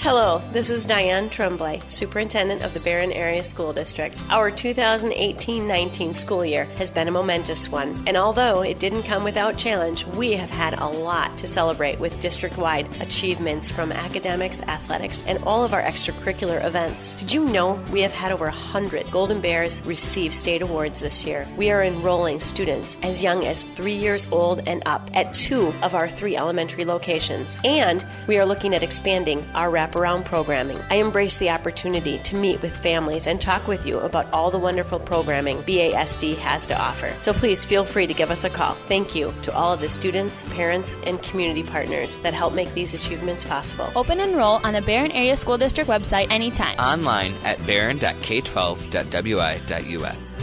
Hello, this is Diane Tremblay, Superintendent of the Barron Area School District. Our 2018-19 school year has been a momentous one, and although it didn't come without challenge, we have had a lot to celebrate with district-wide achievements from academics, athletics, and all of our extracurricular events. Did you know we have had over 100 Golden Bears receive state awards this year? We are enrolling students as young as 3 years old and up at 2 of our 3 elementary locations, and we are looking at expanding our wraparound programming. I embrace the opportunity to meet with families and talk with you about all the wonderful programming BASD has to offer. So please feel free to give us a call. Thank you to all of the students, parents, and community partners that help make these achievements possible. Open and enroll on the Barron Area School District website anytime. Online at barron.k12.wi.us.